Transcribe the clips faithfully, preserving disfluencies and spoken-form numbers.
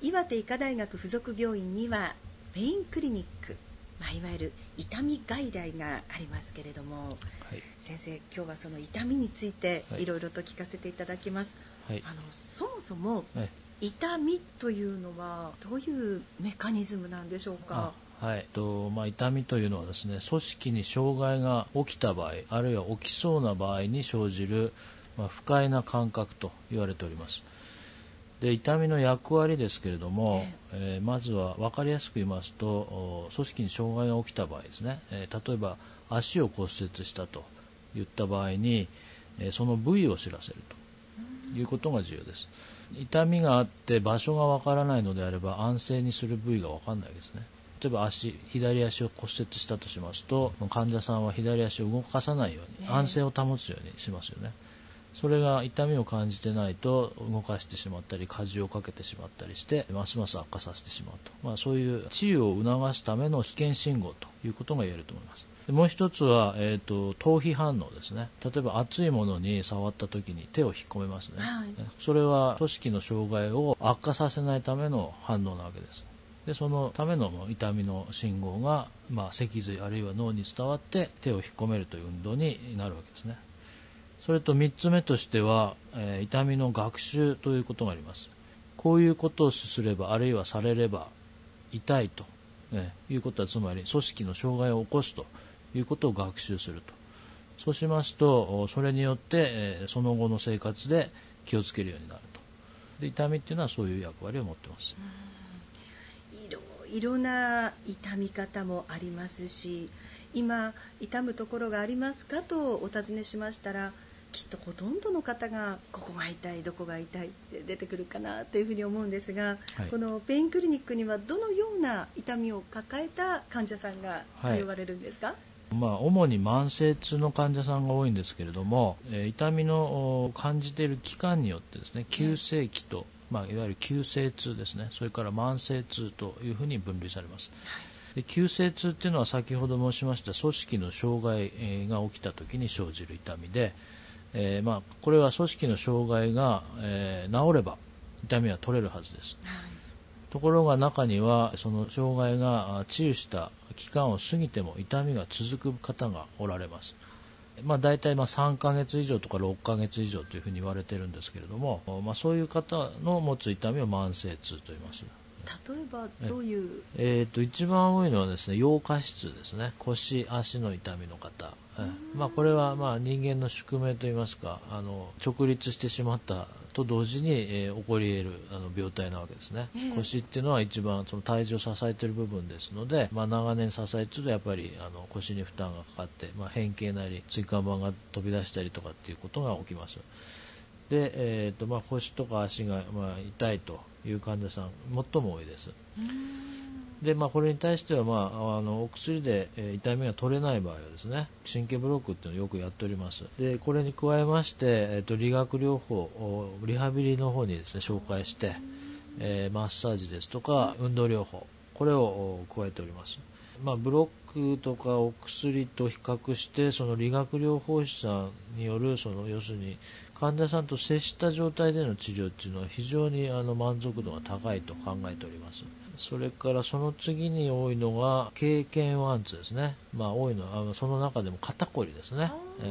岩手医科大学附属病院にはペインクリニック、まあ、いわゆる痛み外来がありますけれども、はい、先生、今日はその痛みについていろいろと聞かせていただきます、はい、あのそもそも痛みというのはどういうメカニズムなんでしょうか。 はいとまあ、痛みというのはですね、組織に障害が起きた場合、あるいは起きそうな場合に生じる、まあ、不快な感覚と言われております。で、痛みの役割ですけれども、えー、まずは分かりやすく言いますと、組織に障害が起きた場合ですね、えー、例えば足を骨折したといった場合に、えー、その部位を知らせるということが重要です。痛みがあって場所が分からないのであれば安静にする部位が分からないですね。例えば足、左足を骨折したとしますと、患者さんは左足を動かさないように、安静を保つようにしますよね。それが痛みを感じてないと動かしてしまったり、荷重をかけてしまったりしてますます悪化させてしまうと、まあ、そういう治癒を促すための危険信号ということが言えると思います。でもう一つは、えーと、逃避反応ですね。例えば熱いものに触った時に手を引っ込めますね、はい、それは組織の障害を悪化させないための反応なわけです。でそのための痛みの信号が、まあ、脊髄あるいは脳に伝わって手を引っ込めるという運動になるわけですね。それとみっつめとしては、えー、痛みの学習ということがあります。こういうことをすればあるいはされれば痛いと、えー、いうことは、つまり組織の障害を起こすということを学習すると。そうしますとそれによって、えー、その後の生活で気をつけるようになると。で痛みっていうのはそういう役割を持っています。 いろいろな痛み方もありますし、今痛むところがありますかとお尋ねしましたら、きっとほとんどの方がここが痛い、どこが痛いって出てくるかなというふうに思うんですが、はい、このペインクリニックにはどのような痛みを抱えた患者さんが通われるんですか。はい、 まあ、主に慢性痛の患者さんが多いんですけれども、えー、痛みの感じている期間によってですね、急性期と、まあ、いわゆる急性痛ですね、それから慢性痛というふうに分類されます。はい、で急性痛っていうのは先ほど申しました組織の障害が起きた時に生じる痛みで、えーまあ、これは組織の障害が、えー、治れば痛みは取れるはずです。はい、ところが中にはその障害が治癒した期間を過ぎても痛みが続く方がおられます。まあ、大体まあさんかげつ以上とかろっかげつ以上というふうに言われているんですけれども、まあ、そういう方の持つ痛みを慢性痛と言います。 例えばどういう、 えー、と一番多いのはですね、腰下肢痛ですね。腰足の痛みの方、まあ、これはまあ人間の宿命といいますか、あの直立してしまったと同時に、えー、起こり得るあの病態なわけですね。えー、腰っていうのは一番その体重を支えている部分ですので、まあ、長年支えているとやっぱりあの腰に負担がかかって、まあ、変形なり椎間板が飛び出したりとかっていうことが起きます。で、えーとまあ、腰とか足が、まあ、痛いという患者さん最も多いです。で、まあ、これに対しては、まあ、あのお薬で、えー、痛みが取れない場合はですね、神経ブロックっていうのをよくやっております。でこれに加えまして、えーと、理学療法、リハビリの方にですね紹介して、えー、マッサージですとか運動療法、これを加えております。まあ、ブロックとかお薬と比較してその理学療法士さんによるその要するに患者さんと接した状態での治療っていうのは非常にあの満足度が高いと考えております。それからその次に多いのが経験腕痛ですね。まあ、多いのはあのその中でも肩こりですね。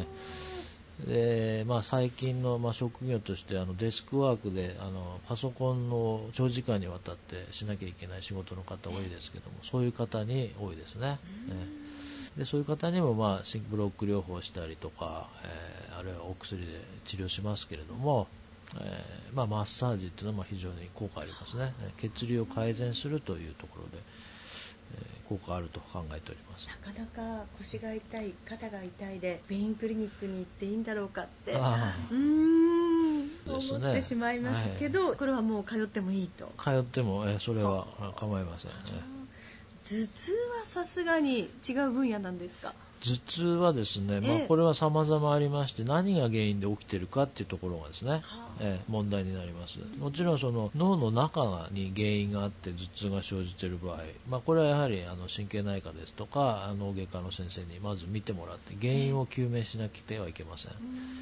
でまあ、最近の、まあ、職業としてあのデスクワークであのパソコンの長時間にわたってしなきゃいけない仕事の方多いですけども、そういう方に多いですね。でそういう方にも、まあ、ブロック療法したりとか、えー、あるいはお薬で治療しますけれども、えーまあ、マッサージというのも非常に効果ありますね。血流を改善するというところで、えー、効果あると考えております。 なかなか腰が痛い、肩が痛いでペインクリニックに行っていいんだろうかってうーん思ってしまいますけど、はい、これはもう通ってもいいと。 通っても、えー、それは構いませんね。 頭痛はさすがに違う分野なんですか。 頭痛はですね、まあ、これは様々ありまして、何が原因で起きているかっていうところがですね、えー、問題になります。もちろんその脳の中に原因があって頭痛が生じている場合、まあ、これはやはりあの神経内科ですとか脳外科の先生にまず見てもらって原因を究明しなくてはいけません。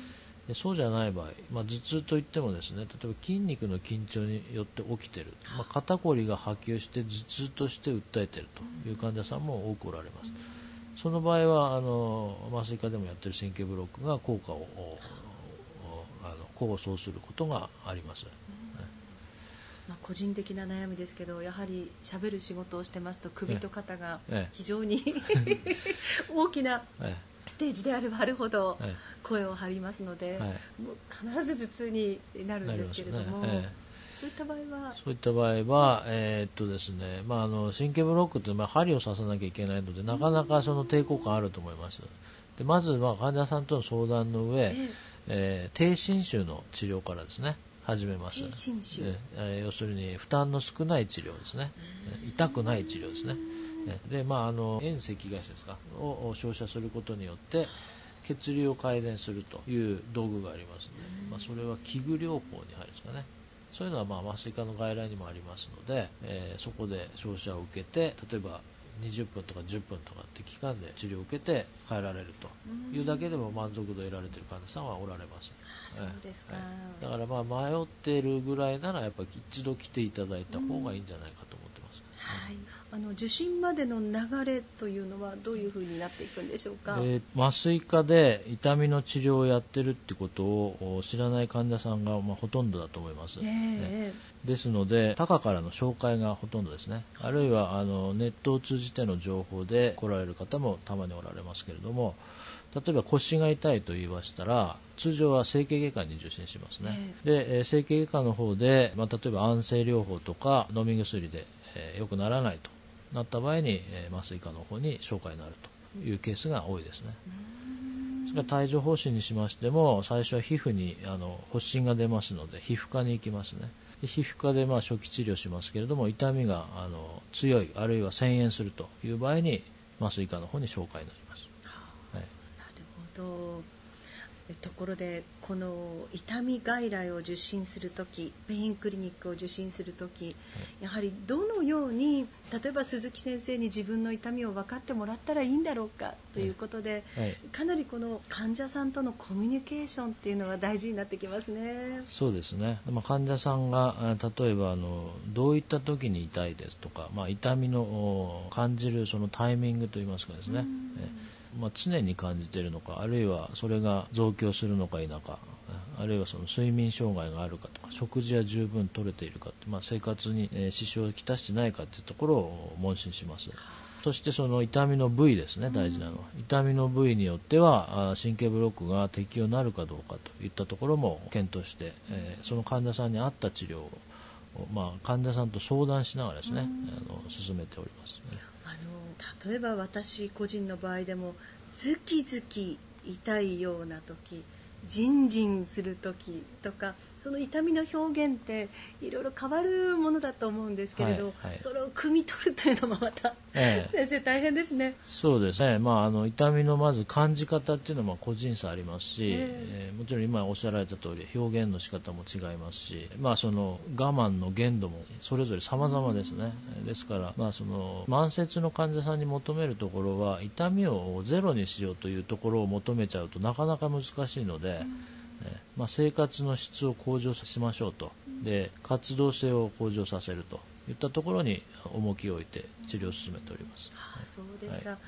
でそうじゃない場合、まあ、頭痛といってもですね、例えば筋肉の緊張によって起きている、まあ、肩こりが波及して頭痛として訴えているという患者さんも多くおられます。その場合はあの麻酔科でもやっている神経ブロックが効果をあの功を奏することがあります。 まあ、個人的な悩みですけど、やはりしゃべる仕事をしてますと首と肩が非常に大きなステージであればあるほど声を張りますので、もう必ず頭痛になるんですけれども、そういった場合はそういった場合は、えーっとですねまあ、あの神経ブロックって、まあ、針を刺さなきゃいけないのでなかなかその抵抗感あると思います。でまず、まあ、患者さんとの相談の上、えーえー、低侵襲の治療からですね始めます。 低侵襲、 えー、要するに負担の少ない治療ですね、痛くない治療ですね。で、まあ、あの遠赤外線ですかを照射することによって血流を改善するという道具がありますので、まあ、それは器具療法に入るんですかね。そういうのはまあ麻酔科の外来にもありますので、えー、そこで照射を受けて例えばにじゅっぷんとかじゅっぷんとかって期間で治療を受けて帰られるというだけでも満足度を得られている患者さんはおられます。 そうですか、 はい、だからまあ迷っているぐらいならやっぱり一度来ていただいた方がいいんじゃないかと思ってます。 はい、あの受診までの流れというのはどういうふうになっていくんでしょうか。 えー、麻酔科で痛みの治療をやってるってことを知らない患者さんが、まあ、ほとんどだと思います、 えーね、ですので他からの紹介がほとんどですね。あるいはあのネットを通じての情報で来られる方もたまにおられますけれども、例えば腰が痛いと言いましたら通常は整形外科に受診しますね、えー、で、えー、整形外科の方で、まあ、例えば安静療法とか飲み薬で、えー、良くならないとなった場合に、えー、麻酔科の方に紹介になるというケースが多いですね。それから帯状疱疹にしましても最初は皮膚にあの発疹が出ますので皮膚科に行きますね。で皮膚科でまあ初期治療しますけれども痛みがあの強いあるいは遷延するという場合に麻酔科の方に紹介になります。 はい、なるほど。ところでこの痛み外来を受診するときペインクリニックを受診するとき、はい、やはりどのように例えば鈴木先生に自分の痛みを分かってもらったらいいんだろうかということで、はいはい、かなりこの患者さんとのコミュニケーションっていうのは大事になってきますね。 そうですね、まあ、患者さんが例えばあのどういった時に痛いですとか、まあ、痛みの感じるそのタイミングといいますかですね、まあ、常に感じているのかあるいはそれが増強するのか否かあるいはその睡眠障害があるかとか食事は十分取れているか、まあ、生活に支障をきたしてないかというところを問診します。そしてその痛みの部位ですね、大事なのは痛みの部位によっては神経ブロックが適用になるかどうかといったところも検討して、えー、その患者さんに合った治療を、まあ、患者さんと相談しながらですね、あの進めておりますね。 あの例えば私個人の場合でもズキズキ痛いような時ジンジンする時とかその痛みの表現っていろいろ変わるものだと思うんですけれど、はいはい、それを汲み取るというのもまた、ええ、先生大変ですね。 そうですね、まあ、あの痛みのまず感じ方っていうのも個人差ありますし、えええー、もちろん今おっしゃられた通り表現の仕方も違いますし、まあ、その我慢の限度もそれぞれ様々ですね。ですから、まあ、その慢性の患者さんに求めるところは痛みをゼロにしようというところを求めちゃうとなかなか難しいので、まあ、生活の質を向上しましょうと、で活動性を向上させるといったところに重きを置いて治療を進めております。 ああ、そうですか、はい、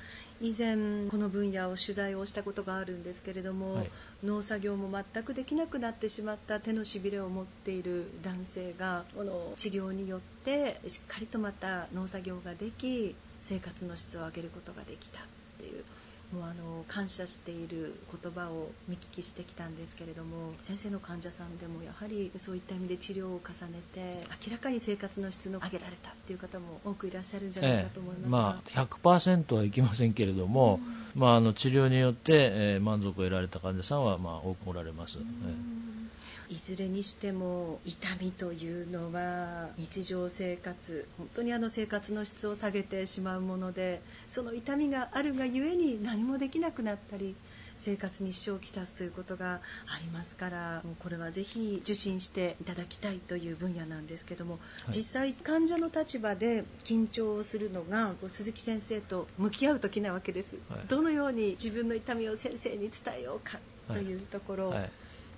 以前この分野を取材をしたことがあるんですけれども、はい、農作業も全くできなくなってしまった手のしびれを持っている男性がこの治療によってしっかりとまた農作業ができ生活の質を上げることができたっていう、もうあの感謝している言葉を見聞きしてきたんですけれども、先生の患者さんでもやはりそういった意味で治療を重ねて明らかに生活の質の上げられたっていう方も多くいらっしゃるんじゃないかと思いますが、 ええ、まあ、ひゃくパーセント はいきませんけれども、うん、まあ、あの治療によって、えー、満足を得られた患者さんはまあ多くおられます。うん、 ええ、いずれにしても痛みというのは日常生活本当にあの生活の質を下げてしまうもので、その痛みがあるがゆえに何もできなくなったり生活に支障をきたすということがありますから、もうこれはぜひ受診していただきたいという分野なんですけども、はい、実際患者の立場で緊張をするのが鈴木先生と向き合う時なわけです、はい、どのように自分の痛みを先生に伝えようかというところ、はいはい、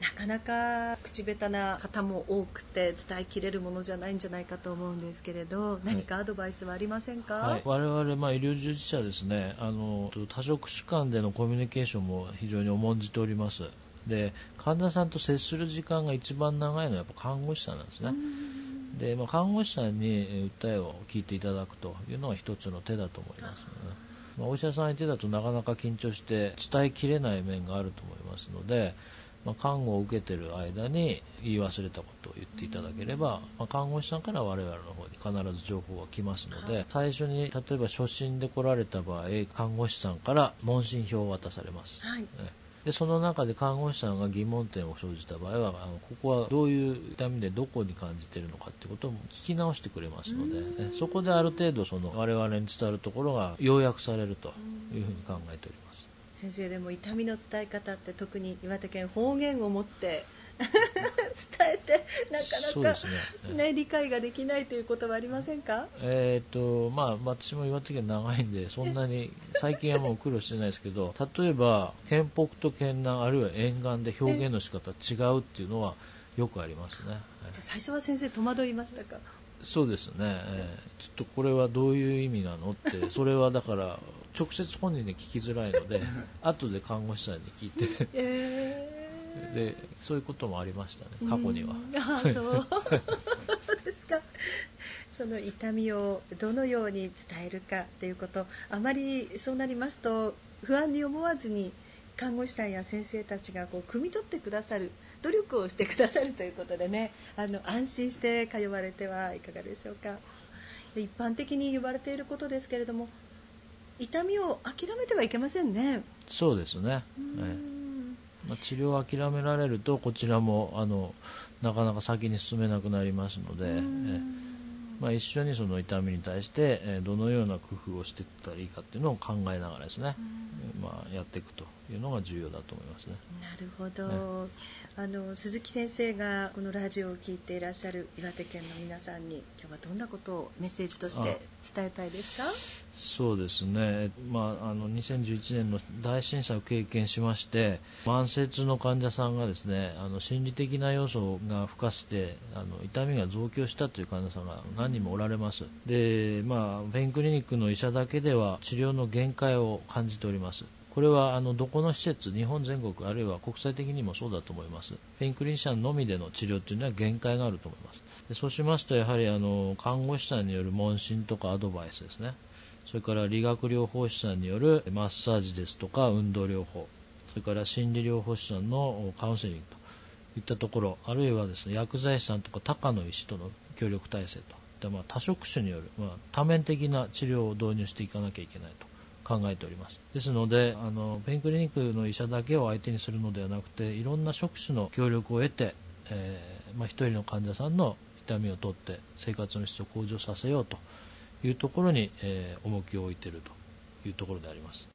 なかなか口下手な方も多くて伝えきれるものじゃないんじゃないかと思うんですけれど、何かアドバイスはありませんか？ はい、我々、まあ、医療従事者ですね、あの多職種間でのコミュニケーションも非常に重んじております。で、患者さんと接する時間が一番長いのはやっぱ看護師さんなんですね。で、まあ、看護師さんに訴えを聞いていただくというのが一つの手だと思いますので、まあ、お医者さん相手だとなかなか緊張して伝えきれない面があると思いますので、まあ、看護を受けている間に言い忘れたことを言っていただければ、まあ、看護師さんから我々の方に必ず情報が来ますので、最初に例えば初診で来られた場合、看護師さんから問診票を渡されます、 はい、 でその中で看護師さんが疑問点を生じた場合は、あのここはどういう痛みでどこに感じているのかということを聞き直してくれますので、ね、そこである程度その我々に伝わるところが要約されるというふうに考えております。 先生、でも痛みの伝え方って特に岩手県方言を持って伝えてなかなか、ねね、理解ができないということはありませんか？ えーとまあ、私も岩手県長いんでそんなに最近はもう苦労してないですけど、例えば県北と県南あるいは沿岸で表現の仕方違うっていうのはよくありますね。じゃあ最初は先生戸惑いましたか？ そうですね、えー、ちょっとこれはどういう意味なのって、それはだから直接本人に聞きづらいので後で看護師さんに聞いて、えー、でそういうこともありましたね、過去には。 あそうですか。その痛みをどのように伝えるかということ、あまりそうなりますと不安に思わずに看護師さんや先生たちがこう汲み取ってくださる努力をしてくださるということでね、あの安心して通われてはいかがでしょうか。一般的に言われていることですけれども、痛みを諦めてはいけませんね。 そうですね、ええまあ、治療を諦められるとこちらもあのなかなか先に進めなくなりますので、ええまあ、一緒にその痛みに対して、えー、どのような工夫をしていったらいいかっていうのを考えながらですね、まあ、やっていくというのが重要だと思いますね。 なるほど、ね、あの鈴木先生がこのラジオを聞いていらっしゃる岩手県の皆さんに今日はどんなことをメッセージとして伝えたいですか？ そうですね、まあ、あのにせんじゅういちねんの大震災を経験しまして、慢性の患者さんがですね、あの心理的な要素が付加してあの痛みが増強したという患者さんが何人もおられます。で、まあ、ペインクリニックの医者だけでは治療の限界を感じております。これはあのどこの施設、日本全国あるいは国際的にもそうだと思います。ペインクリニシャンのみでの治療というのは限界があると思います。でそうしますとやはりあの看護師さんによる問診とかアドバイスですね、それから理学療法士さんによるマッサージですとか運動療法、それから心理療法士さんのカウンセリングといったところ、あるいはですね薬剤師さんとか他科の医師との協力体制といったまあ多職種によるまあ多面的な治療を導入していかなきゃいけないと考えております。ですのであのペインクリニックの医者だけを相手にするのではなくて、いろんな職種の協力を得て、えーまあ、一人の患者さんの痛みを取って生活の質を向上させようというところに、えー、重きを置いているというところであります。